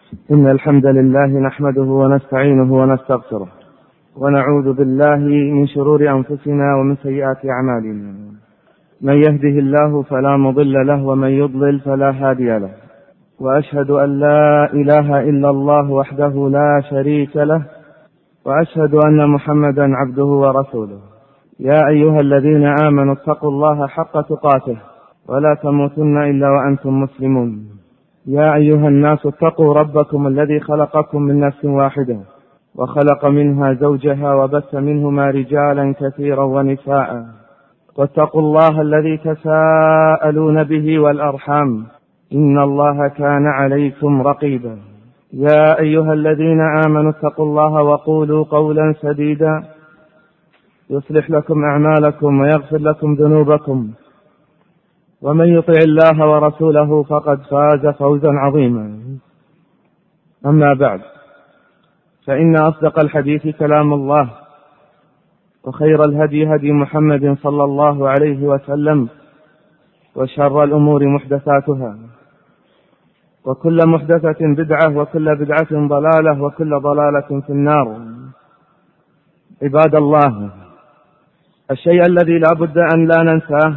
إن الحمد لله نحمده ونستعينه ونستغفره ونعوذ بالله من شرور أنفسنا ومن سيئات أعمالنا. من يهده الله فلا مضل له ومن يضلل فلا هادي له، وأشهد أن لا إله إلا الله وحده لا شريك له، وأشهد أن محمدا عبده ورسوله. يا أيها الذين آمنوا اتقوا الله حق تقاته ولا تموتن إلا وأنتم مسلمون. يا أيها الناس اتقوا ربكم الذي خلقكم من نفس واحدة وخلق منها زوجها وبث منهما رجالا كثيرا ونساء، واتقوا الله الذي تساءلون به والأرحام إن الله كان عليكم رقيبا. يا أيها الذين آمنوا اتقوا الله وقولوا قولا سديدا يصلح لكم أعمالكم ويغفر لكم ذنوبكم، ومن يطع الله ورسوله فقد فاز فوزا عظيما. أما بعد، فإن أصدق الحديث كلام الله، وخير الهدي هدي محمد صلى الله عليه وسلم، وشر الأمور محدثاتها، وكل محدثة بدعة، وكل بدعة ضلالة، وكل ضلالة في النار. عباد الله، الشيء الذي لا بد أن لا ننساه،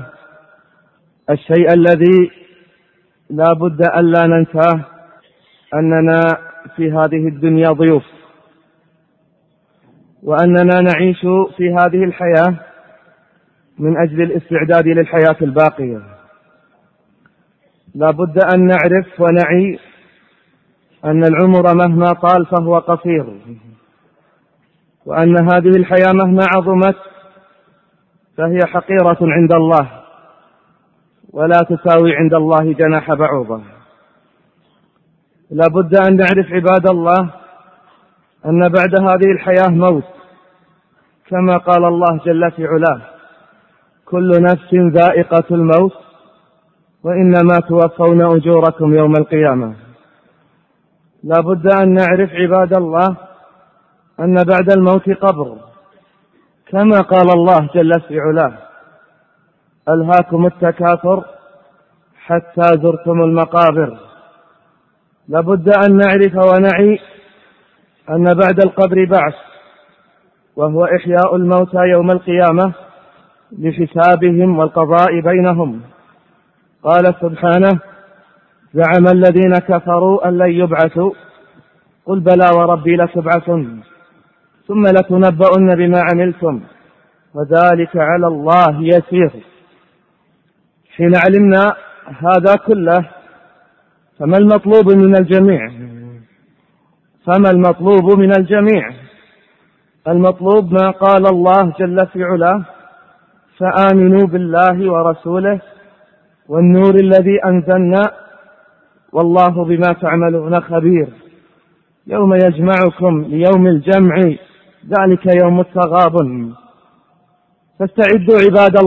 أننا في هذه الدنيا ضيوف، وأننا نعيش في هذه الحياة من أجل الاستعداد للحياة الباقية. لا بد أن نعرف ونعي أن العمر مهما طال فهو قصير، وأن هذه الحياة مهما عظمت فهي حقيرة عند الله، ولا تساوي عند الله جناح بعوضة. لا بد أن نعرف عباد الله أن بعد هذه الحياة موت، كما قال الله جل في علاه: كل نفس ذائقة الموت وإنما توفون أجوركم يوم القيامة. لا بد أن نعرف عباد الله أن بعد الموت قبر، كما قال الله جل في علاه: ألهاكم التكاثر حتى زرتم المقابر. لابد أن نعرف ونعي أن بعد القبر بعث، وهو إحياء الموتى يوم القيامة لحسابهم والقضاء بينهم. قال سبحانه: زعم الذين كفروا أن لن يبعثوا قل بلى وربي لتبعثن ثم لتنبؤن بما عملتم وذلك على الله يسير. حين علمنا هذا كله، فما المطلوب من الجميع؟ المطلوب ما قال الله جل في علاه: فآمنوا بالله ورسوله والنور الذي أنزلنا والله بما تعملون خبير. يوم يجمعكم ليوم الجمع ذلك يوم التغابن. فاستعدوا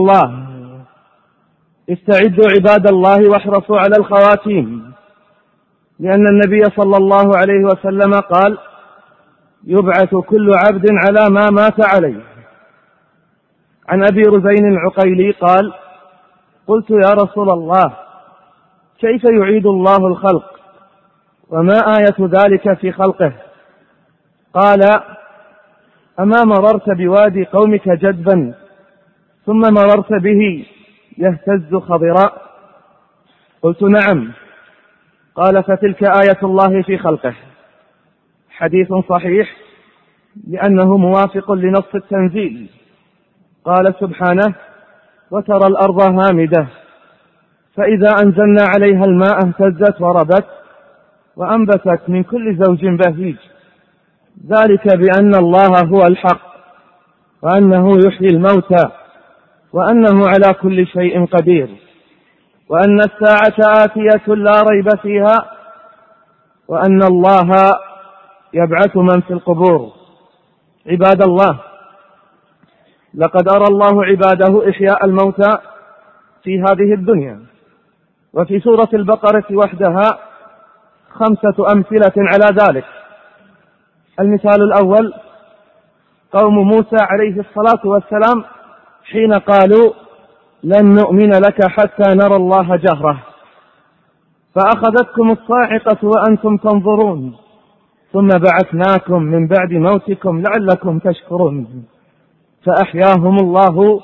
عباد الله واحرصوا على الخواتيم، لأن النبي صلى الله عليه وسلم قال: يبعث كل عبد على ما مات عليه. عن أبي رزين العقيلي قال: قلت يا رسول الله، كيف يعيد الله الخلق وما آية ذلك في خلقه؟ قال: أما مررت بوادي قومك جدبا ثم مررت به يهتز خضراء؟ قلت نعم. قال: فتلك آية الله في خلقه. حديث صحيح لأنه موافق لنص التنزيل. قال سبحانه: وترى الأرض هامدة فإذا أنزلنا عليها الماء اهتزت وربت وأنبتت من كل زوج بهيج، ذلك بأن الله هو الحق وأنه يحيي الموتى وأنه على كل شيء قدير وأن الساعة آتية لا ريب فيها وأن الله يبعث من في القبور. عباد الله، لقد أرى الله عباده إحياء الموتى في هذه الدنيا، وفي سورة البقرة وحدها 5 أمثلة على ذلك. المثال الأول: قوم موسى عليه الصلاة والسلام حين قالوا: لن نؤمن لك حتى نرى الله جهرة، فأخذتكم الصاعقة وأنتم تنظرون ثم بعثناكم من بعد موتكم لعلكم تشكرون. فأحياهم الله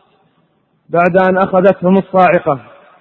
بعد أن أخذتهم الصاعقة.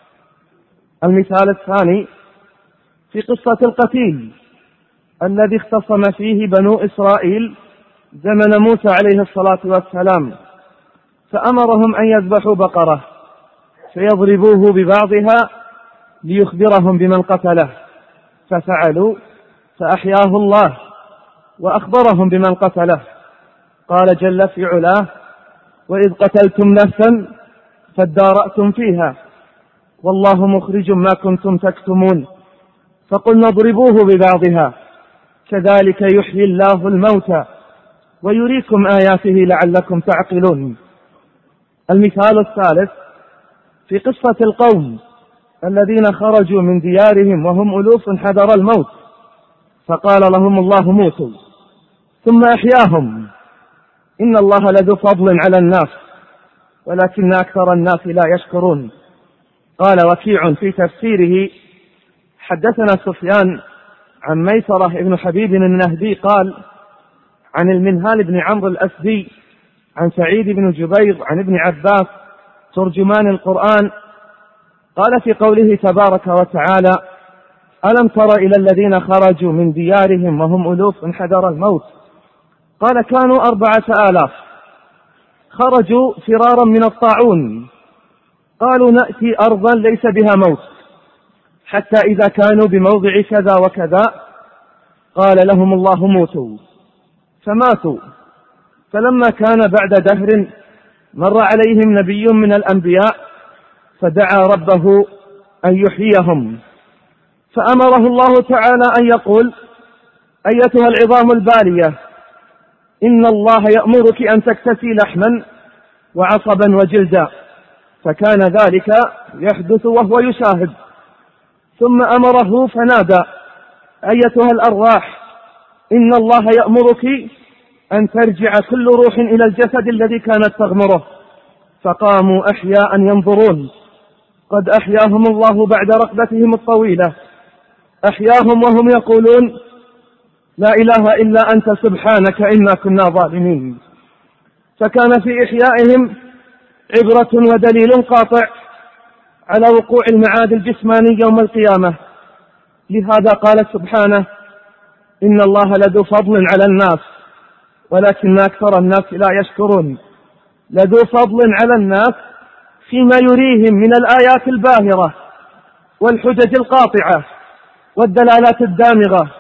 المثال الثاني في قصة القتيل الذي اختصم فيه بنو إسرائيل زمن موسى عليه الصلاة والسلام، فأمرهم أن يذبحوا بقرة فيضربوه ببعضها ليخبرهم بمن قتله، ففعلوا فأحياه الله وأخبرهم بمن قتله. قال جل في علاه: وإذ قتلتم نفسا فادارأتم فيها والله مخرج ما كنتم تكتمون فقلنا اضربوه ببعضها كذلك يحيي الله الموتى ويريكم آياته لعلكم تعقلون. المثال الثالث في قصة القوم الذين خرجوا من ديارهم وهم ألوف حذر الموت، فقال لهم الله موتوا ثم أحياهم. إن الله لذو فضل على الناس ولكن أكثر الناس لا يشكرون. قال وكيع في تفسيره: حدثنا سفيان عن ميسرة بن حبيب النهدي قال عن المنهال بن عمرو الأسدي عن سعيد بن جبير عن ابن عباس ترجمان القرآن قال في قوله تبارك وتعالى: ألم تر إلى الذين خرجوا من ديارهم وهم ألوف حذر الموت، قال كانوا 4000 خرجوا فرارا من الطاعون، قالوا نأتي أرضا ليس بها موت، حتى إذا كانوا بموضع كذا وكذا قال لهم الله موتوا، فماتوا. فلما كان بعد دهر مر عليهم نبي من الأنبياء فدعا ربه أن يحييهم، فأمره الله تعالى أن يقول: أيتها العظام البالية إن الله يأمرك أن تكتسي لحما وعصبا وجلدا، فكان ذلك يحدث وهو يشاهد. ثم أمره فنادى: أيتها الأرواح إن الله يأمرك أن ترجع كل روح إلى الجسد الذي كانت تغمره، فقاموا أحياء ينظرون، قد أحياهم الله بعد رقدتهم الطويلة، أحياهم وهم يقولون: لا إله إلا أنت سبحانك إنا كنا ظالمين. فكان في إحيائهم عبرة ودليل قاطع على وقوع المعاد الجسماني يوم القيامة. لهذا قال سبحانه: إن الله لذو فضل على الناس ولكن أكثر الناس لا يشكرون. لذو فضل على الناس فيما يريهم من الآيات الباهرة والحجج القاطعة والدلالات الدامغة،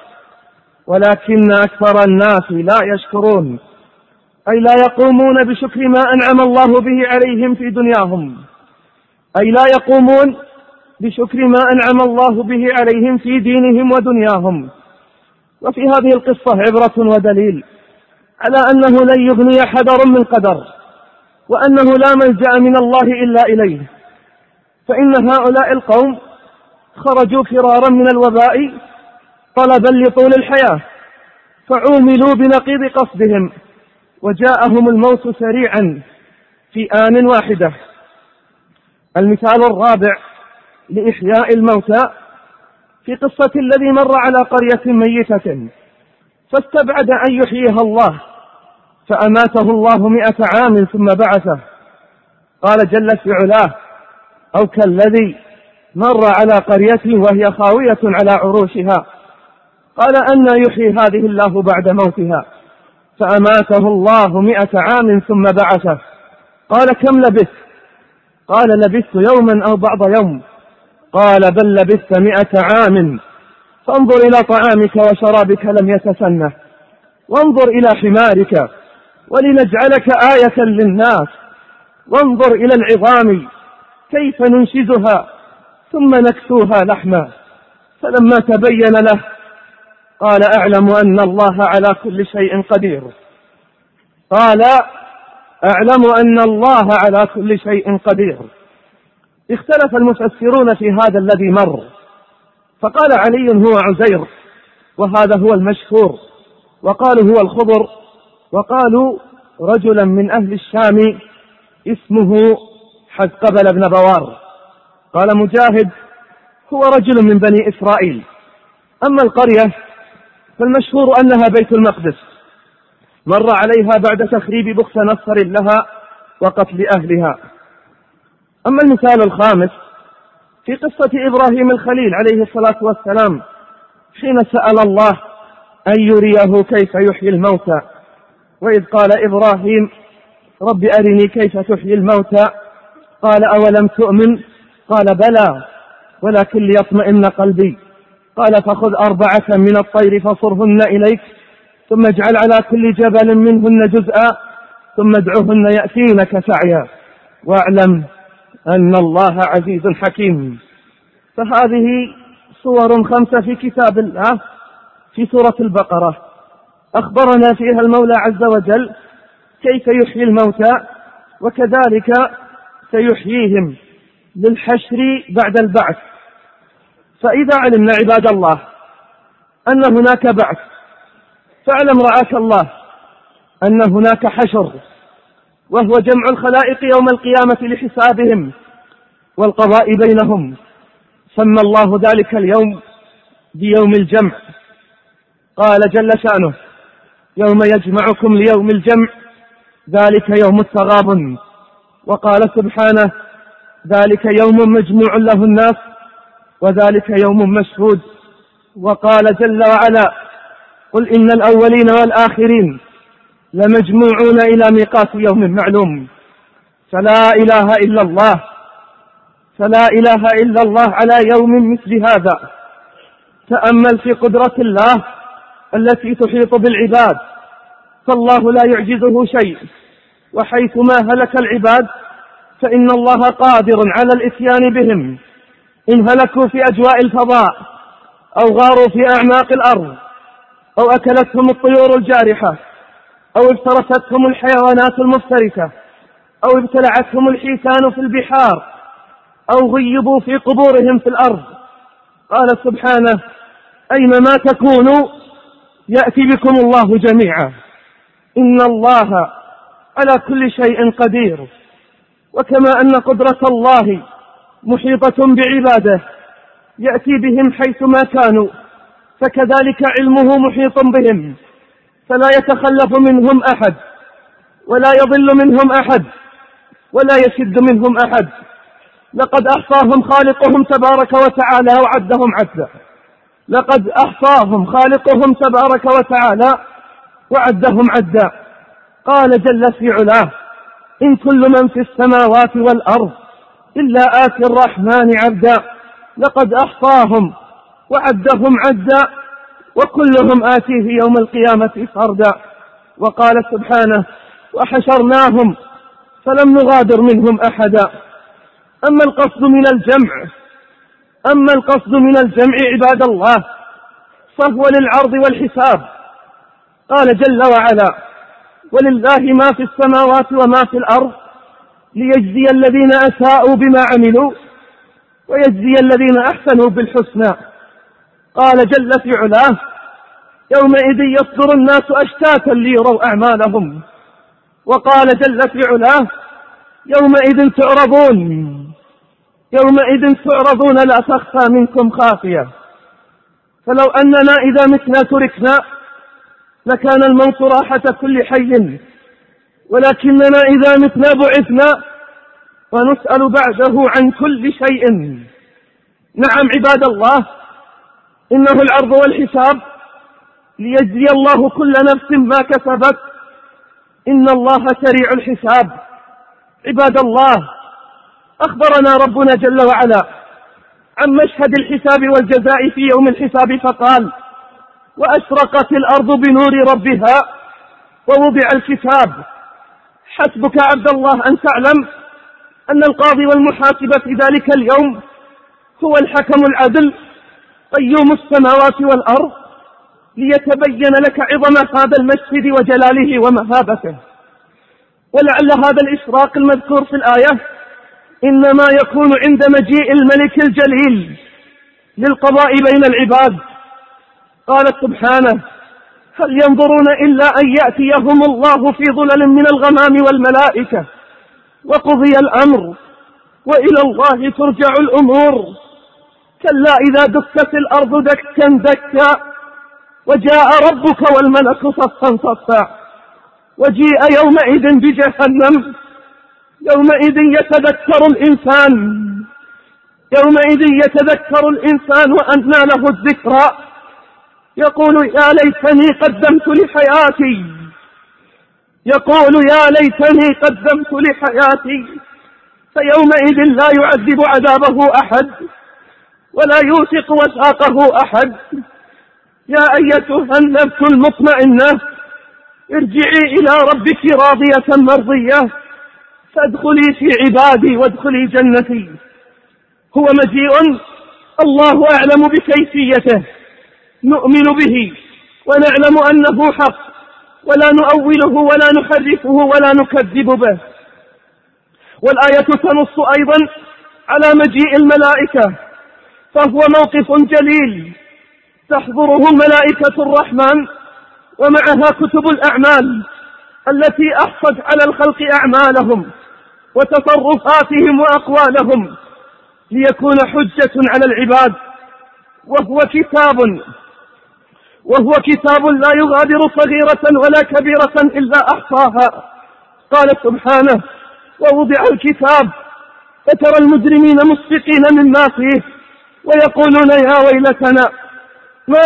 ولكن أكثر الناس لا يشكرون، أي لا يقومون بشكر ما أنعم الله به عليهم في دنياهم، أي لا يقومون بشكر ما أنعم الله به عليهم في دينهم ودنياهم. وفي هذه القصة عبرة ودليل على أنه لن يغني حذر من قدر، وأنه لا ملجأ من الله إلا إليه. فإن هؤلاء القوم خرجوا فرارا من الوباء طلبا لطول الحياة، فعوملوا بنقيض قصدهم وجاءهم الموت سريعا في آن واحدة. المثال الرابع لإحياء الموتى في قصة الذي مر على قرية ميتة فاستبعد أن يحييها الله فأماته الله 100 عام ثم بعثه. قال جل في علاه: أو كالذي مر على قرية وهي خاوية على عروشها قال أن يحيي هذه الله بعد موتها فأماته الله 100 عام ثم بعثه. قال كم لبثت؟ قال لبثت يوما أو بعض يوم. قال بل لبثت 100 عام. فانظر إلى طعامك وشرابك لم يتسنه، وانظر إلى حمارك ولنجعلك آية للناس، وانظر إلى العظام كيف ننشزها ثم نكسوها لحما. فلما تبين له قال أعلم أن الله على كل شيء قدير. قال أعلم أن الله على كل شيء قدير. اختلف المفسرون في هذا الذي مر، فقال علي هو عزير وهذا هو المشهور، وقالوا هو الخضر، وقالوا رجلا من أهل الشام اسمه حزقبل بن بوار. قال مجاهد هو رجل من بني إسرائيل. أما القرية فالمشهور أنها بيت المقدس، مر عليها بعد تخريب بخت نصر لها وقتل أهلها. أما المثال الخامس في قصة إبراهيم الخليل عليه الصلاة والسلام حين سأل الله أن يريه كيف يحيي الموتى، وإذ قال إبراهيم رب أرني كيف تحيي الموتى قال أولم تؤمن قال بلى ولكن ليطمئن قلبي قال فخذ 4 من الطير فصرهن إليك ثم اجعل على كل جبل منهن جزءا ثم ادعهن يأتينك سعيا واعلم أن الله عزيز حكيم. فهذه صور 5 في كتاب الله في سورة البقرة أخبرنا فيها المولى عز وجل كيف يحيي الموتى، وكذلك سيحييهم للحشر بعد البعث. فإذا علمنا عباد الله أن هناك بعث، فاعلم رعاك الله أن هناك حشر، وهو جمع الخلائق يوم القيامة لحسابهم والقضاء بينهم. سمى الله ذلك اليوم بيوم الجمع، قال جل شأنه يوم يجمعكم ليوم الجمع ذلك يوم التغابن، وقال سبحانه ذلك يوم مجموع له الناس وذلك يوم مشهود، وقال جل وعلا قل إن الأولين والآخرين لمجموعون إلى ميقات يوم معلوم. فلا إله إلا الله على يوم مثل هذا. تأمل في قدرة الله التي تحيط بالعباد، فالله لا يعجزه شيء، وحيثما هلك العباد فإن الله قادر على الإتيان بهم، إن هلكوا في أجواء الفضاء أو غاروا في أعماق الأرض أو أكلتهم الطيور الجارحة أو افترستهم الحيوانات المفترسة أو ابتلعتهم الحيتان في البحار أو غيبوا في قبورهم في الأرض. قال سبحانه أينما تكونوا يأتي بكم الله جميعا إن الله على كل شيء قدير. وكما أن قدرة الله محيطة بعباده يأتي بهم حيثما كانوا، فكذلك علمه محيط بهم، فلا يتخلف منهم أحد ولا يضل منهم أحد ولا يشد منهم أحد. لقد أحصاهم خالقهم تبارك وتعالى وعدهم عدا. لقد أحصاهم خالقهم تبارك وتعالى وعدهم عدا. قال جل في علاه إن كل من في السماوات والأرض إلا آتي الرحمن عبدا. لقد أحصاهم وعدهم عدا وكلهم آتيه يوم القيامة فردا. وقال سبحانه وحشرناهم فلم نغادر منهم أحدا. أما القصد من الجمع عباد الله فهو للعرض والحساب. قال جل وعلا ولله ما في السماوات وما في الأرض ليجزي الذين أساءوا بما عملوا ويجزي الذين أحسنوا بالحسنى. قال جل في علاه يومئذ يصدر الناس أشتاتا ليروا أعمالهم. وقال جل في علاه يومئذ تعرضون لا تخفى منكم خافية. فلو أننا إذا متنا تركنا لكان الموت راحة كل حي، ولكننا إذا متنا بعثنا ونسأل بعده عن كل شيء. نعم عباد الله إنه العرض والحساب ليجزي الله كل نفس ما كسبت. إن الله سريع الحساب. عباد الله أخبرنا ربنا جل وعلا عن مشهد الحساب والجزاء في يوم الحساب فقال وأشرقت الأرض بنور ربها ووضع الكتاب. حسبك عبد الله أن تعلم أن القاضي والمحاسب في ذلك اليوم هو الحكم العدل قيوم السماوات والأرض، ليتبين لك عظم هذا المشهد وجلاله ومهابته. ولعل هذا الإشراق المذكور في الآية إنما يكون عند مجيء الملك الجليل للقضاء بين العباد. قال سبحانه هل ينظرون إلا أن يأتيهم الله في ظلل من الغمام والملائكة وقضي الأمر وإلى الله ترجع الأمور. كلا إذا دكت الأرض دكا دكا وجاء ربك والملك صفا صفا وجيء يومئذ بجهنم. يومئذ يتذكر الإنسان وأنى له الذكرى يقول يا ليتني قدمت لحياتي فيومئذ لا يعذب عذابه أحد ولا يوثق وثاقه أحد. يا أيتها النفس المطمئنة ارجعي إلى ربك راضية مرضية فادخلي في عبادي وادخلي جنتي. هو مجيء الله أعلم بكيفيته، نؤمن به ونعلم أنه حق ولا نؤوله ولا نحرفه ولا نكذب به. والآية تنص أيضا على مجيء الملائكة، فهو موقف جليل تحضره ملائكة الرحمن ومعها كتب الأعمال التي أحصت على الخلق أعمالهم وتصرفاتهم وأقوالهم ليكون حجة على العباد. وهو كتاب لا يغادر صغيرة ولا كبيرة إلا أحصاها. قال سبحانه ووضع الكتاب فترى المجرمين مشفقين مما فيه ويقولون يا ويلتنا ما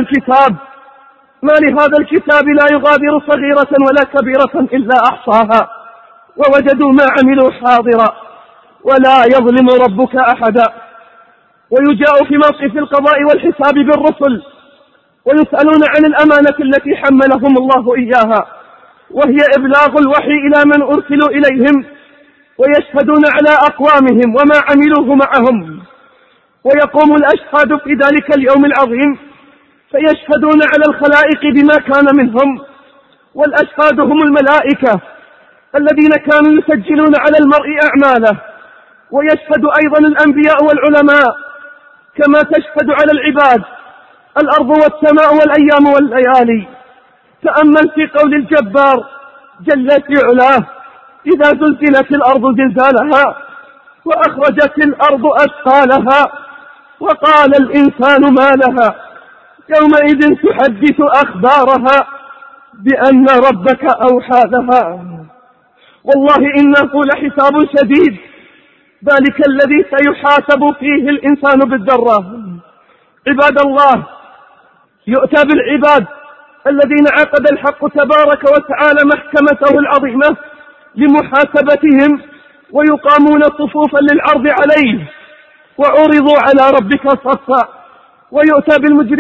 لهذا الكتاب لا يغادر صغيرة ولا كبيرة إلا أحصاها ووجدوا ما عملوا حاضرا ولا يظلم ربك أحدا. ويجاء في موقف القضاء والحساب بالرسل ويسألون عن الأمانة التي حملهم الله إياها، وهي إبلاغ الوحي إلى من أرسلوا إليهم، ويشهدون على أقوامهم وما عملوه معهم. ويقوم الأشهاد في ذلك اليوم العظيم فيشهدون على الخلائق بما كان منهم، والأشهاد هم الملائكة الذين كانوا يسجلون على المرء أعماله. ويشهد أيضا الأنبياء والعلماء كما تشهد على العباد الأرض والسماء والأيام والليالي. تأمل في قول الجبار جل في علاه إذا زلزلت الأرض زلزالها وأخرجت الأرض أثقالها وقال الإنسان ما لها يومئذ تحدث أخبارها بأن ربك أوحى لها. والله إنه لحساب شديد، ذلك الذي سيحاسب فيه الإنسان بالذرة. عباد الله، يؤتى بالعباد الذين عقد الحق تبارك وتعالى محكمته العظيمة لمحاسبتهم ويقامون صفوفا للعرض عليه وعرضوا على ربك صفا. ويؤتى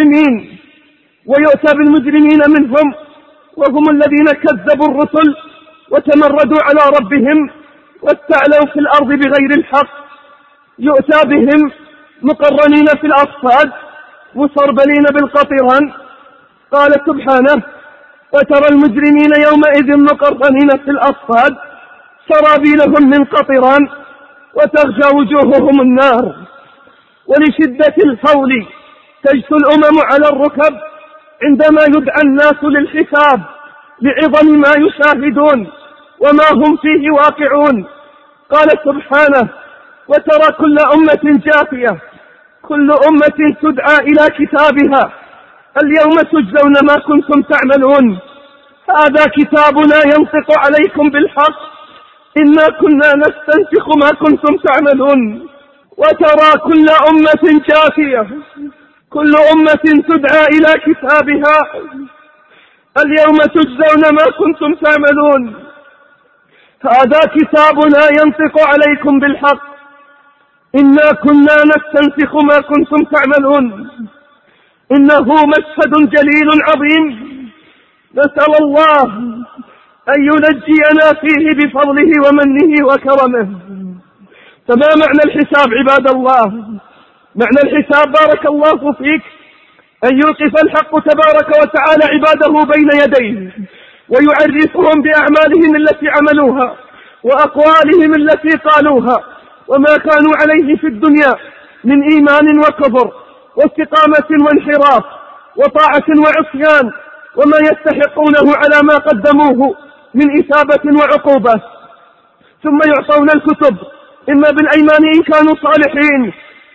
بالمجرمين منهم وهم الذين كذبوا الرسل وتمردوا على ربهم واستعلوا في الأرض بغير الحق. يؤتى بهم مقرنين في الأصفاد مسربلين بالقطران. قال سبحانه وترى المجرمين يومئذ مقرنين في الأصفاد سرابيلهم من قطران وتغشى وجوههم النار. ولشدة الهول تجثو الأمم على الركب عندما يدعى الناس للحساب لعظم ما يشاهدون وما هم فيه واقعون. قال سبحانه وترى كل أمة جاثية كل أمة تدعى إلى كتابها اليوم تجزون ما كنتم تعملون هذا كتابنا ينطق عليكم بالحق إنا كنا نستنسخ ما كنتم تعملون. وترى كل أمة جاثية كل أمة تدعى إلى كتابها اليوم تجزون ما كنتم تعملون هذا كتابنا ينطق عليكم بالحق إنا كنا نستنسخ ما كنتم تعملون. إنه مشهد جليل عظيم نسأل الله أن ينجينا فيه بفضله ومنه وكرمه. فما معنى الحساب عباد الله؟ معنى الحساب بارك الله فيك أن يوقف الحق تبارك وتعالى عباده بين يديه ويعرفهم بأعمالهم التي عملوها وأقوالهم التي قالوها وما كانوا عليه في الدنيا من إيمان وكفر واستقامة وانحراف وطاعة وعصيان وما يستحقونه على ما قدموه من إثابة وعقوبة. ثم يعطون الكتب إما بالأيمان إن كانوا صالحين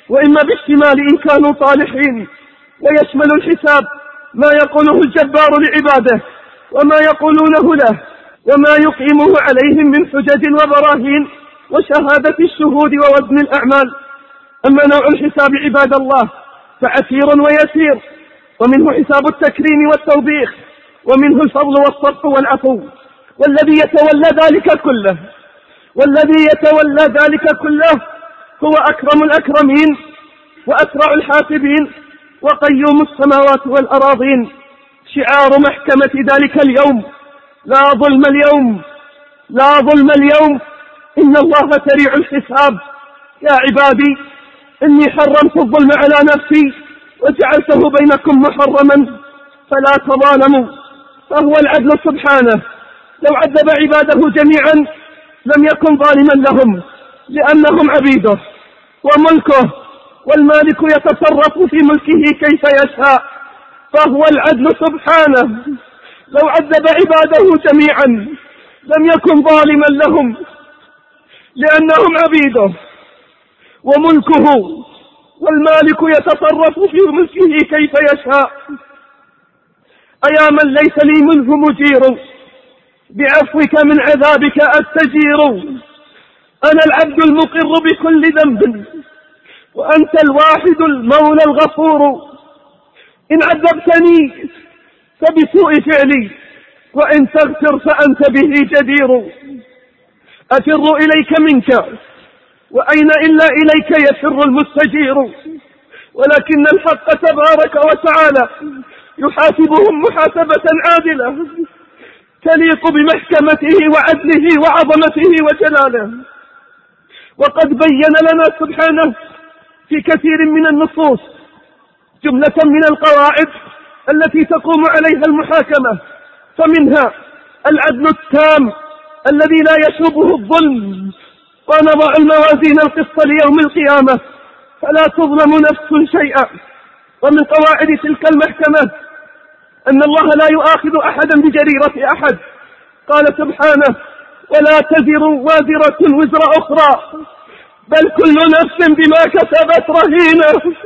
وإما بالشمال إن كانوا صالحين. ويشمل الحساب ما يقوله الجبار لعباده وما يقولونه له وما يقيمه عليهم من حجج وبراهين وشهادة الشهود ووزن الأعمال. أما نوع الحساب عباد الله فعسير ويسير، ومنه حساب التكريم والتوبيخ، ومنه الفضل والصفح والعفو. والذي يتولى ذلك كله هو أكرم الأكرمين وأسرع الحاسبين وقيوم السماوات والأراضين. شعار محكمة ذلك اليوم: لا ظلم اليوم، لا ظلم اليوم، إن الله سريع الحساب. يا عبادي إني حرمت الظلم على نفسي وجعلته بينكم محرما فلا تظالموا. فهو العدل سبحانه، لو عذب عباده جميعا لم يكن ظالما لهم لأنهم عبيده وملكه، والمالك يتصرف في ملكه كيف يشاء. فهو العدل سبحانه، لو عذب عباده جميعا لم يكن ظالما لهم لأنهم عبيده وملكه، والمالك يتصرف في ملكه كيف يشاء. أيا من ليس لي منه مجير، بعفوك من عذابك أستجير. أنا العبد المقر بكل ذنب وأنت الواحد المولى الغفور. إن عذبتني فبسوء فعلي، وإن تغفر فأنت به جدير. أفر إليك منك، وأين إلا إليك يفر المستجير. ولكن الحق تبارك وتعالى يحاسبهم محاسبة عادلة تليق بمحكمته وعدله وعظمته وجلاله. وقد بين لنا سبحانه في كثير من النصوص جملة من القواعد التي تقوم عليها المحاكمة، فمنها العدل التام الذي لا يشوبه الظلم. ونضع الموازين القسط ليوم القيامة فلا تظلم نفس شيئا. ومن قواعد تلك المحكمة أن الله لا يؤاخذ أحدا بجريرة أحد. قال سبحانه: ولا تزر وازرة وزر أخرى بل كل نفس بما كسبت رهينة.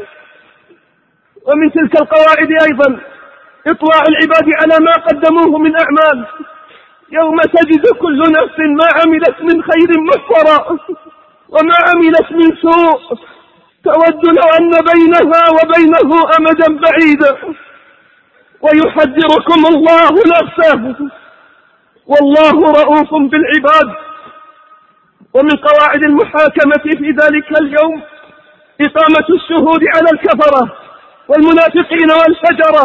ومن تلك القواعد أيضا إطلاع العباد على ما قدموه من أعمال، يوم تجد كل نفس ما عملت من خير محضرا وما عملت من سوء تود لو أن بينها وبينه أمدا بعيدا. ويحذركم الله نفسه والله رؤوف بالعباد. ومن قواعد المحاكمة في ذلك اليوم إقامة الشهود على الكفرة والمنافقين والفجرة.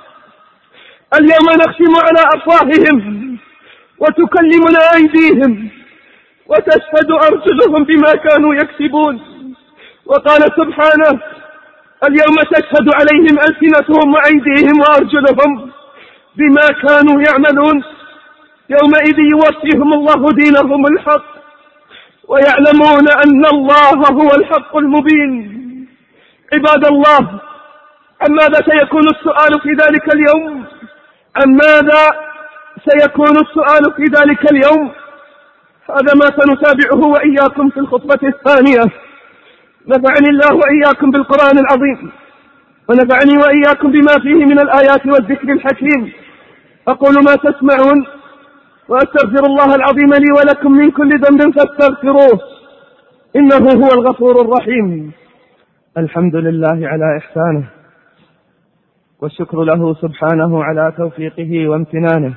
اليوم نختم على أفواههم وتكلمنا أيديهم وتشهد أرجلهم بما كانوا يكسبون. وقال سبحانه: اليوم تشهد عليهم ألسنتهم وأيديهم وأرجلهم بما كانوا يعملون. يومئذ يوفيهم الله دينهم الحق ويعلمون أن الله هو الحق المبين. عباد الله، عن ماذا سيكون السؤال في ذلك اليوم؟ عن ماذا سيكون السؤال في ذلك اليوم؟ هذا ما سنتابعه وإياكم في الخطبة الثانية. نفعني الله وإياكم بالقرآن العظيم، ونفعني وإياكم بما فيه من الآيات والذكر الحكيم. أقول ما تسمعون وأستغفر الله العظيم لي ولكم من كل ذنب فاستغفروه إنه هو الغفور الرحيم. الحمد لله على إحسانه، والشكر له سبحانه على توفيقه وامتنانه،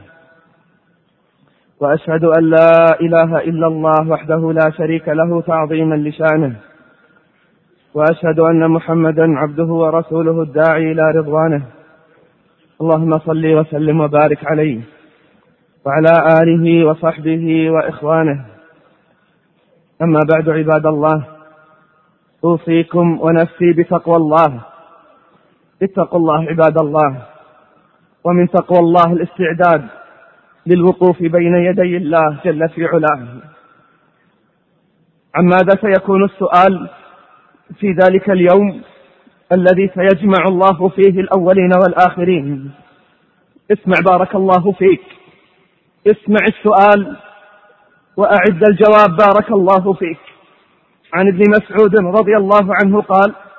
وأشهد أن لا إله إلا الله وحده لا شريك له تعظيما لشأنه، وأشهد أن محمدا عبده ورسوله الداعي إلى رضوانه. اللهم صل وسلم وبارك عليه وعلى آله وصحبه وإخوانه. أما بعد، عباد الله، أوصيكم ونفسي بتقوى الله. اتقوا الله عباد الله، ومن تقوى الله الاستعداد للوقوف بين يدي الله جل في علاه. عن ماذا سيكون السؤال في ذلك اليوم الذي سيجمع الله فيه الأولين والآخرين؟ اسمع بارك الله فيك، اسمع السؤال وأعد الجواب بارك الله فيك. عن ابن مسعود رضي الله عنه قال: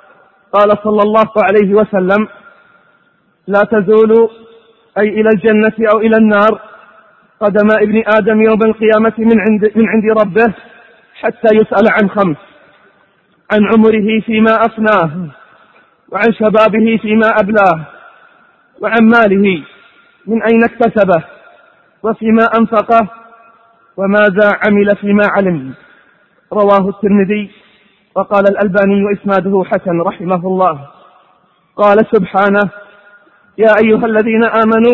قال صلى الله عليه وسلم: لا تزول أي إلى الجنة أو إلى النار قدم ابن آدم يوم القيامة من عند ربه حتى يسأل عن 5: عن عمره فيما أفناه، وعن شبابه فيما أبلاه، وعن ماله من أين اكتسبه، وفيما أنفقه، وماذا عمل فيما علم. رواه الترمذي، وقال الألباني وإسناده حسن رحمه الله. قال سبحانه: يا أيها الذين آمنوا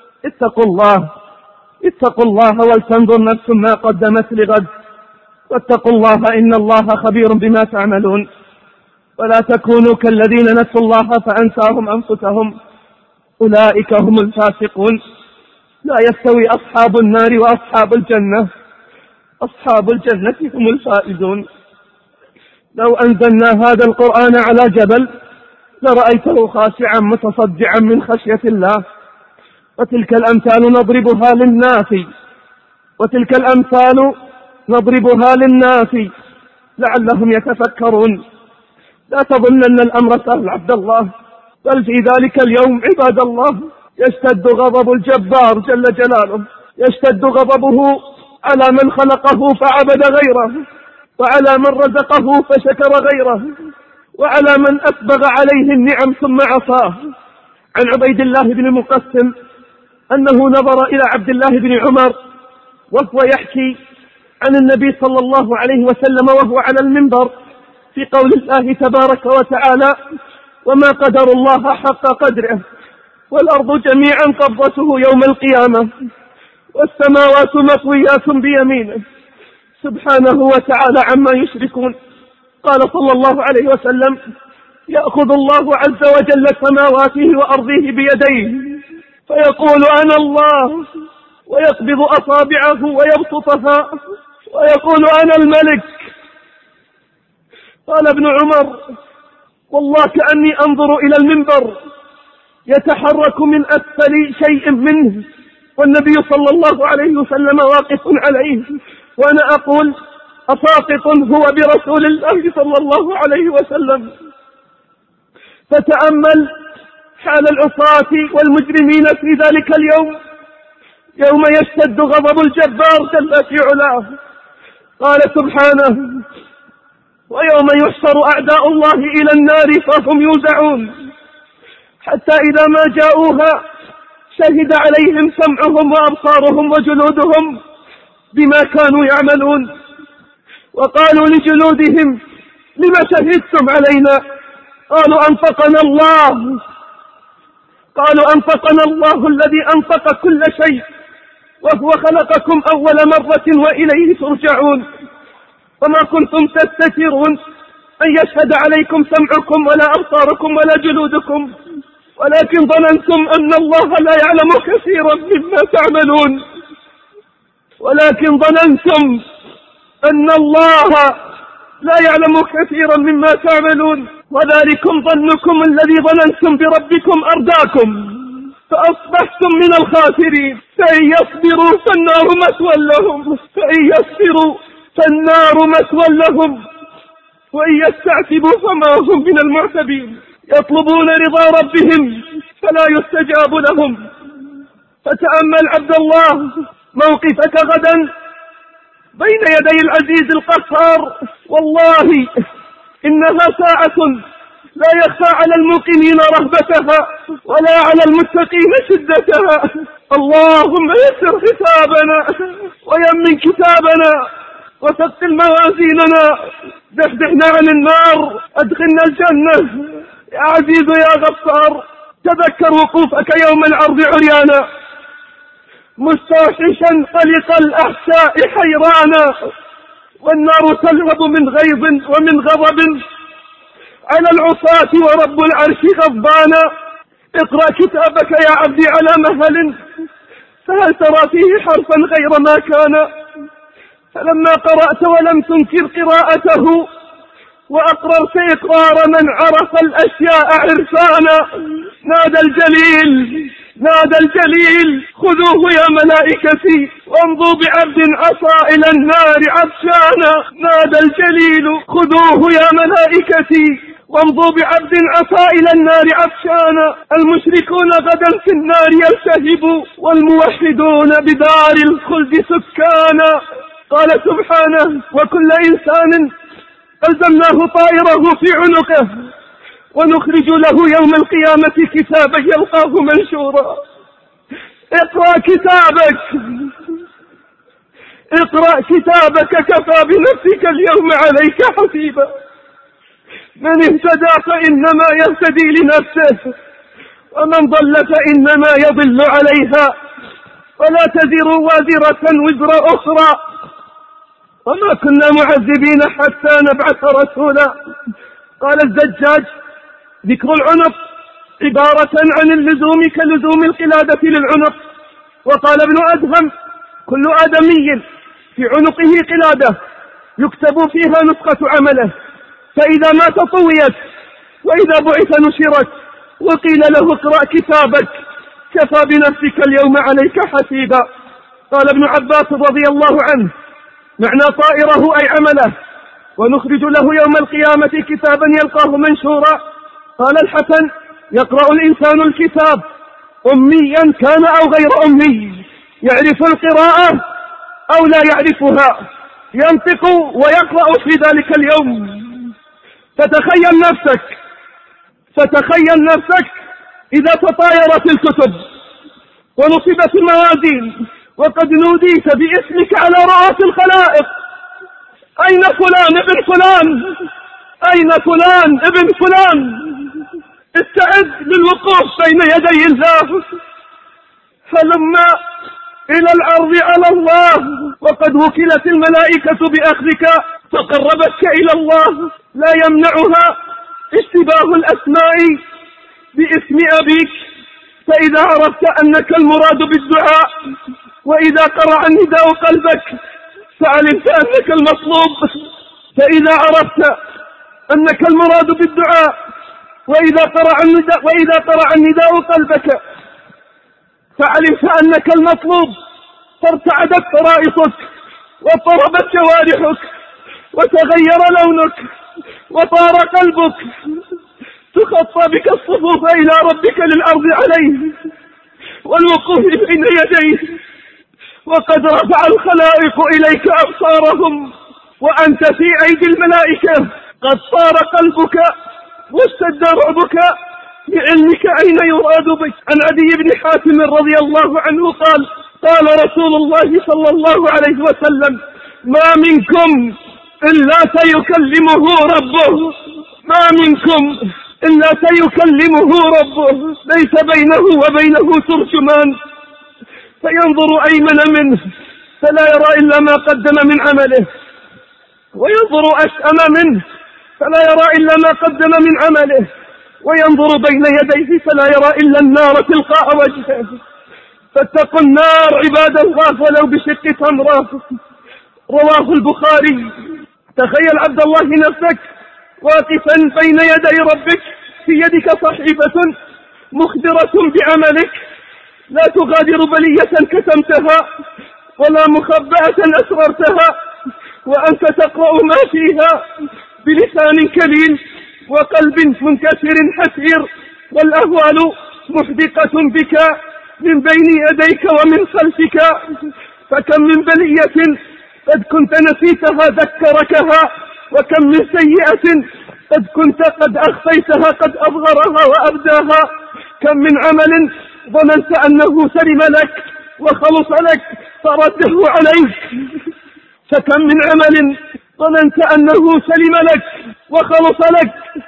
اتقوا الله ولتنظر نفس ما قدمت لغد، واتقوا الله إن الله خبير بما تعملون. ولا تكونوا كالذين نسوا الله فأنساهم أنفسهم أولئك هم الفاسقون. لا يستوي أصحاب النار وأصحاب الجنة، أصحاب الجنة هم الفائزون. لو أنزلنا هذا القرآن على جبل لرأيته خاشعا متصدعا من خشية الله. وتلك الأمثال نضربها للناس لعلهم يتفكرون. لا تظنن الأمر سهل عبد الله، بل في ذلك اليوم عباد الله يشتد غضب الجبار جل جلاله، يشتد غضبه على من خلقه فعبد غيره، وعلى من رزقه فشكر غيره، وعلى من أسبغ عليه النعم ثم عصاه. عن عبيد الله بن مقسم أنه نظر إلى عبد الله بن عمر وهو يحكي عن النبي صلى الله عليه وسلم وهو على المنبر في قول الله تبارك وتعالى: وما قدر الله حق قدره والأرض جميعا قبضته يوم القيامة والسماوات مطويات بيمينه سبحانه وتعالى عما يشركون. قال صلى الله عليه وسلم: يأخذ الله عز وجل سماواته وأرضه بيديه فيقول: أنا الله، ويقبض أصابعه ويبسطها ويقول: أنا الملك. قال ابن عمر: والله كأني أنظر إلى المنبر يتحرك من أسفل شيء منه والنبي صلى الله عليه وسلم واقف عليه، وأنا أقول: أساقط هو برسول الله صلى الله عليه وسلم. فتأمل حال العصاة والمجرمين في ذلك اليوم، يوم يشتد غضب الجبار جل في علاه. قال سبحانه: ويوم يحشر أعداء الله إلى النار فهم يوزعون حتى إذا ما جاءوها شهد عليهم سمعهم وأبصارهم وجلودهم بما كانوا يعملون، وقالوا لجلودهم: لما شهدتم علينا؟ قالوا: أنطقنا الله الذي أنطق كل شيء وهو خلقكم أول مرة وإليه ترجعون. وما كنتم تستترون أن يشهد عليكم سمعكم ولا أبصاركم ولا جلودكم، ولكن ظننتم أن الله لا يعلم كثيرا مما تعملون. وذلكم ظنكم الذي ظننتم بربكم أرداكم فأصبحتم من الخاسرين. فإن يصبروا فالنار مثوى لهم وإن يستعتبوا فما هم من المعتبين. يطلبون رضا ربهم فلا يستجاب لهم. فتأمل عبد الله موقفك غدا بين يدي العزيز القهار. والله إنها ساعة لا يخفى على الموقنين رهبتها ولا على المتقين شدتها. اللهم يسر حسابنا ويمن كتابنا وثقل موازيننا، دحدحنا عن النار، أدخلنا الجنة يا عزيز يا غفار. تذكر وقوفك يوم العرض عريانا مستوحشا قلق الأحشاء حيرانا، والنار تلهب من غيظ ومن غضب على العصاة ورب العرش غضبانا. اقرأ كتابك يا عبدي على مهل، فهل ترى فيه حرفا غير ما كان؟ فلما قرأت ولم تنكر قراءته وأقررت إقرار من عرف الأشياء عرفانا، نادى الجليل خذوه يا ملائكتي وامضوا بعبد عصى إلى النار عطشانا. نادى الجليل خذوه يا ملائكتي وامضوا بعبد عصى إلى النار عطشانا. المشركون غدا في النار يلتهبوا والموحدون بدار الخلد سكانا. قال سبحانه: وكل إنسان ألزمناه طائره في عنقه ونخرج له يوم القيامة كتابا يلقاه منشورا. اقرأ كتابك، اقرأ كتابك، كفى بنفسك اليوم عليك حسيبا. من اهتدى فإنما يهتدي لنفسه ومن ضل فإنما يضل عليها ولا تزر وازرة وزر أخرى وما كنا معذبين حتى نبعث رسولا. قال الزجاج: ذكر العنق عبارة عن اللزوم كلزوم القلادة للعنق. وقال ابن أدهم: كل آدمي في عنقه قلادة يكتب فيها نسخة عمله، فإذا مات طويت وإذا بعث نشرت وقيل له: اقرأ كتابك كفى بنفسك اليوم عليك حسيبا. قال ابن عباس رضي الله عنه: معنى طائره أي عمله، ونخرج له يوم القيامة كتابا يلقاه منشورا. قال الحسن: يقرأ الإنسان الكتاب أميا كان أو غير أمي، يعرف القراءة أو لا يعرفها، ينطق ويقرأ في ذلك اليوم. فتخيل نفسك إذا تطايرت الكتب ونصبت الموازين وقد نوديت باسمك على رؤوس الخلائق: أين فلان ابن فلان؟ أين فلان ابن فلان؟ استعد للوقوف بين يدي الله. فلما إلى العرض على الله وقد وكلت الملائكة بأخذك فقربتك إلى الله، لا يمنعها اشتباه الأسماء باسم أبيك. فإذا عرفت أنك المراد بالدعاء وإذا قرع النداء قلبك فعلمت أنك المطلوب. فإذا عرفت أنك المراد بالدعاء وإذا قرع النداء قلبك فعلمت أنك المطلوب، فارتعدت فرائصك واضطربت جوارحك وتغير لونك وطار قلبك، تخطى بك الصفوف إلى ربك للعرض عليه والوقوف بين يديه، وقد رفع الخلائق إليك أبصارهم وأنت في أيدي الملائكة. قد طار قلبك واشتد رعبك بعلمك أين يراد بك. عن عدي بن حاتم رضي الله عنه قال: قال رسول الله صلى الله عليه وسلم: ما منكم إلا سيكلمه ربه، ما منكم إلا سيكلمه ربه، ليس بينه وبينه ترجمان، فينظر أيمن منه فلا يرى إلا ما قدم من عمله، وينظر أشأم منه فلا يرى إلا ما قدم من عمله، وينظر بين يديه فلا يرى إلا النار تلقاء وجهه. فاتقوا النار عباد الله ولو بشق تمرة. رواه البخاري. تخيل عبد الله نفسك واقفا بين يدي ربك، في يدك صحيفة مخبرة بعملك لا تغادر بلية كتمتها ولا مخبأة أسررتها، وأنت تقرأ ما فيها بلسان كليل وقلب منكسر حسير، والأهوال محدقة بك من بين يديك ومن خلفك. فكم من بلية قد كنت نسيتها ذكركها، وكم من سيئة قد كنت قد أخفيتها قد أظهرها وأبداها. كم من عمل ظننت أنه سلم لك وخلص لك فرده عليك، فكم من عمل ظننت أنه سلم لك وخلص لك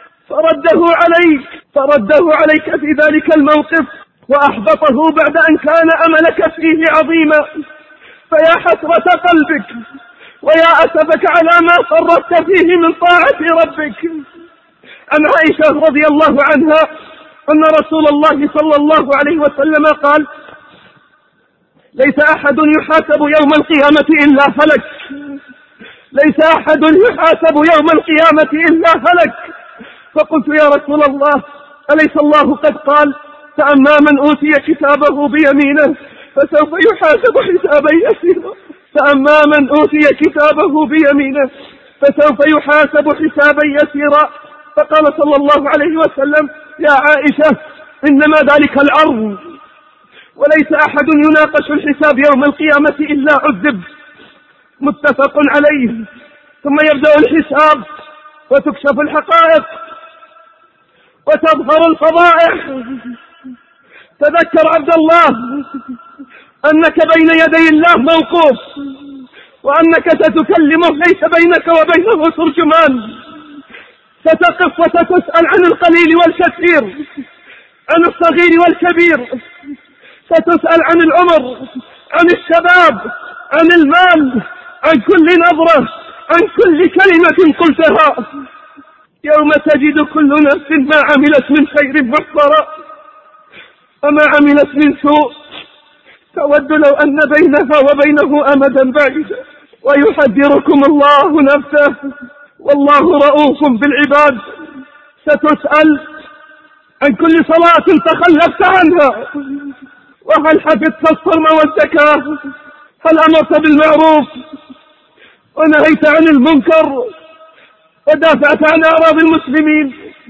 فرده عليك في ذلك الموقف وأحبطه بعد أن كان أملك فيه عظيما. فيا حسرة قلبك ويا أسفك على ما فرطت فيه من طاعة ربك. عن عائشة رضي الله عنها أن رسول الله صلى الله عليه وسلم قال: ليس أحد يحاسب يوم القيامة إلا هلك، ليس أحد يحاسب يوم القيامة إلا هلك. فقلت: يا رسول الله، أليس الله قد قال: فأما من أوتي كتابه بيمينه فسوف يحاسب حسابا يسيرا، فأما من أوتي كتابه بيمينه فسوف يحاسب حسابا يسيرا. فقال صلى الله عليه وسلم: يا عائشة إنما ذلك العرض، وليس أحد يناقش الحساب يوم القيامة إلا عذب. متفق عليه. ثم يبدأ الحساب وتكشف الحقائق وتظهر الفضائح. تذكر عبد الله أنك بين يدي الله موقوف، وأنك ستكلمه ليس بينك وبينه ترجمان. ستقف وستسأل عن القليل والكثير، عن الصغير والكبير، ستسأل عن العمر، عن الشباب، عن المال، عن كل نظرة، عن كل كلمة قلتها. يوم تجد كل نفس ما عملت من خير محضرا وما عملت من سوء، تود لو أن بينها وبينه أمدا بعيدا. ويحذركم الله نفسه والله رؤوف بالعباد. ستسأل عن كل صلاة تخلفت عنها، وهل حفظت الصوم والزكاة، هل أمرت بالمعروف ونهيت عن المنكر ودافعت عن أعراض المسلمين.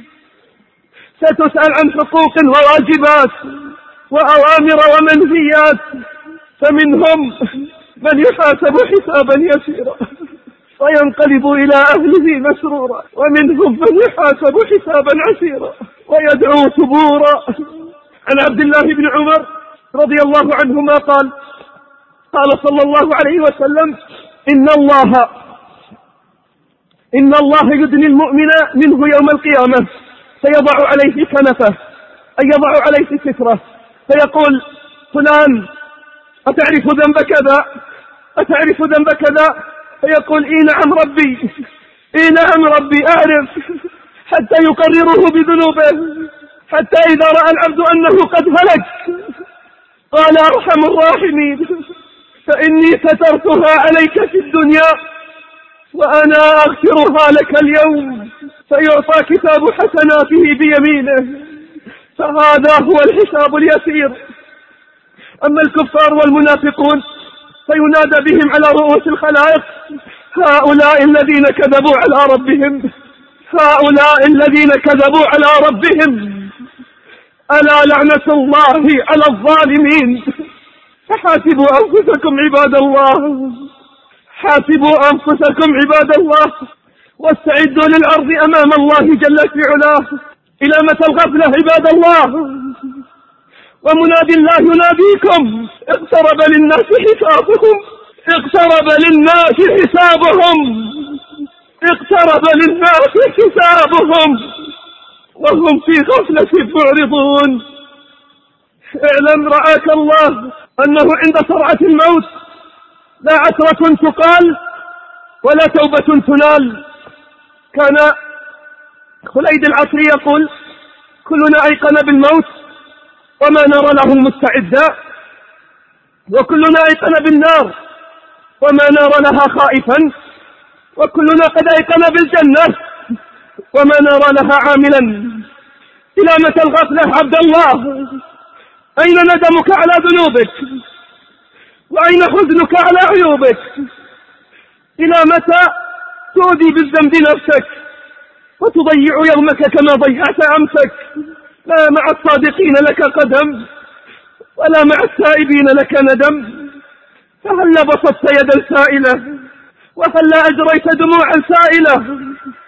ستسأل عن حقوق وواجبات وأوامر ومنهيات، فمنهم من يحاسب حسابا يسيرا وينقلب إلى أهله مسرورا، ومنهم من يحاسب حسابا عسيرا ويدعو ثبورا. عن عبد الله بن عمر رضي الله عنهما قال: قال صلى الله عليه وسلم: إن الله يدني المؤمن منه يوم القيامة فيضع عليه كنفه، أي يضع عليه ستره، فيقول: فلان أتعرف ذنب كذا؟ أتعرف ذنب كذا؟ فيقول: إي نعم ربي، إي نعم ربي أعرف، حتى يقرره بذنوبه، حتى إذا رأى العبد أنه قد هلك قال: أرحم الراحمين، فإني سترتها عليك في الدنيا وأنا أغفرها لك اليوم. فيعطى كتاب حسناته بيمينه، فهذا هو الحساب اليسير. أما الكفار والمنافقون فينادى بهم على رؤوس الخلائق: هؤلاء الذين كذبوا على ربهم، هؤلاء الذين كذبوا على ربهم، ألا لعنة الله على الظالمين. فحاسبوا أنفسكم عباد الله، حاسبوا أنفسكم عباد الله، واستعدوا للعرض أمام الله جل في علاه. إلى متى الغفلة عباد الله؟ ومنادي الله يناديكم: اقترب للناس حسابهم، اقترب للناس حسابهم، اقترب للناس حسابهم وهم في غفلة معرضون. اعلم رعاك الله أنه عند سرعة الموت لا عثرة تقال ولا توبة تنال. كان خليد العصري يقول: كلنا أيقن بالموت وما نرى له مستعدا، وكلنا أيقن بالنار وما نرى لها خائفا، وكلنا قد أيقن بالجنة وما نرى لها عاملا. إلى متى الغفلة عبد الله؟ أين ندمك على ذنوبك؟ وأين حزنك على عيوبك؟ إلى متى تؤذي بالذنب نفسك وتضيع يومك كما ضيعت أمسك؟ لا مع الصادقين لك قدم ولا مع التائبين لك ندم. فهلا بسطت يدا سائلة وهلا أجريت دموعا سائلة.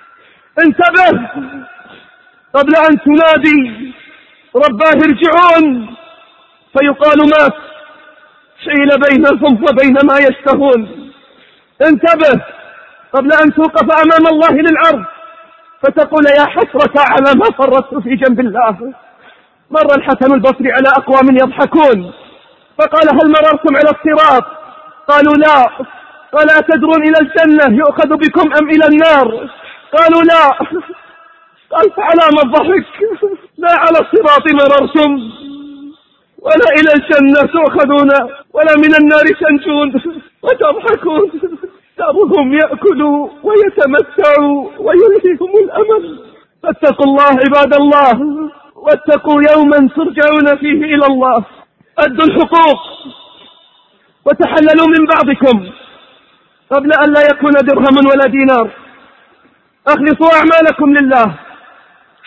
انتبه قبل أن تنادي رباه ارجعون فيقال مات، حيل بينهم وبين ما يشتهون. انتبه قبل أن توقف أمام الله للعرض فتقول: يا حسرة على ما فرطت في جنب الله. مر الحسن البصري على أقوام يضحكون فقال: هل مررتم على الصراط؟ قالوا: لا. قال: أتدرون إلى الجنة يؤخذ بكم أم إلى النار؟ قالوا: لا. قال: فعلى ما الضحك؟ لا على الصراط مررتم ولا إلى الجنة تؤخذون ولا من النار تنجون وتضحكون. ترهم يأكلوا ويتمتعوا ويلهيهم الأمل. فاتقوا الله عباد الله، واتقوا يوما ترجعون فيه إلى الله. أدوا الحقوق وتحللوا من بعضكم قبل أن لا يكون درهم ولا دينار. أخلصوا أعمالكم لله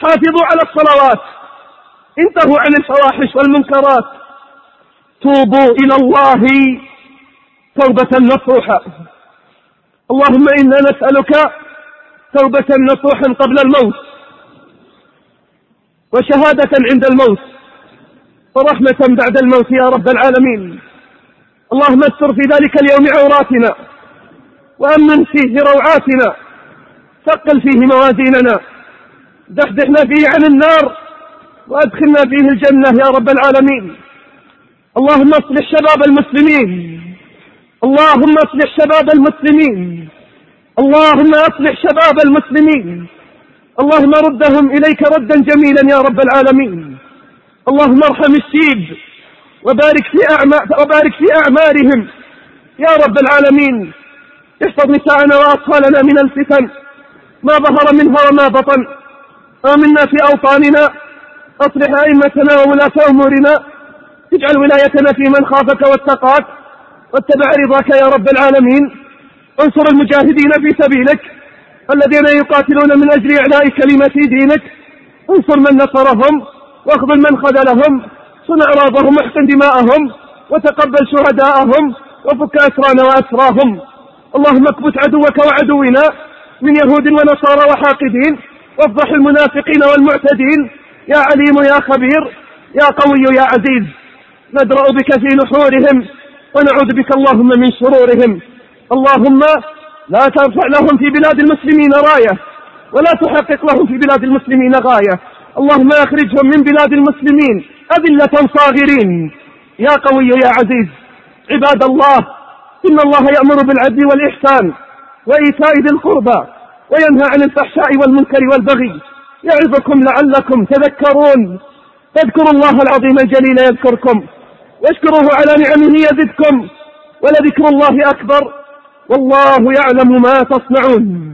حافظوا على الصلوات، انتهوا عن الفواحش والمنكرات، توبوا إلى الله توبة نصوحة. اللهم إنا نسألك توبة نصوحا قبل الموت، وشهادة عند الموت، ورحمة بعد الموت يا رب العالمين. اللهم استر في ذلك اليوم عوراتنا، وأمن فيه روعاتنا، ثقل فيه موازيننا، دحدحنا فيه عن النار، وأدخلنا فيه الجنة يا رب العالمين. اللهم اصلح شباب المسلمين، اللهم اصلح شباب المسلمين، اللهم اصلح شباب المسلمين، اللهم ردهم إليك ردا جميلا يا رب العالمين. اللهم ارحم الشيب وبارك في أعمارهم يا رب العالمين. احفظ نساءنا وأطفالنا من الفتن ما ظهر منها وما بطن. آمنا في أوطاننا، أصلح أئمتنا وولاة أمورنا، اجعل ولايتنا في من خافك واتقاك واتبع رضاك يا رب العالمين. انصر المجاهدين في سبيلك الذين يقاتلون من أجل إعلاء كلمة دينك. انصر من نصرهم واخذل من خذلهم، صن أعراضهم واحقن دماءهم، وتقبل شهداءهم، وفك أسرانا وأسراهم. اللهم اكبت عدوك وعدونا من يهود ونصارى وحاقدين، وافضح المنافقين والمعتدين يا عليم يا خبير يا قوي يا عزيز. ندرأ بك في نحورهم ونعوذ بك اللهم من شرورهم. اللهم لا ترفع لهم في بلاد المسلمين راية، ولا تحقق لهم في بلاد المسلمين غاية. اللهم اخرجهم من بلاد المسلمين أذلة صاغرين يا قوي يا عزيز. عباد الله، إن الله يأمر بالعدل والإحسان وإيتاء ذي القربى وينهى عن الفحشاء والمنكر والبغي، يعظكم لعلكم تذكرون. فاذكروا الله العظيم الجليل يذكركم، واشكروه على نعمه يزدكم، ولذكر الله أكبر، والله يعلم ما تصنعون.